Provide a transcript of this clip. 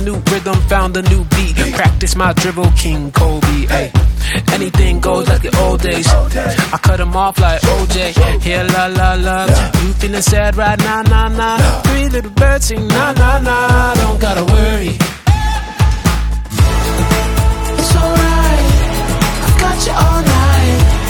new rhythm, found a new beat. Practice my dribble, King Kobe. Ay. Anything goes like the old days. I cut them off like OJ. Here, la la la. You feeling sad right now, nah nah. Three little birds sing, nah nah nah. Don't gotta worry. It's alright, I've got you all night.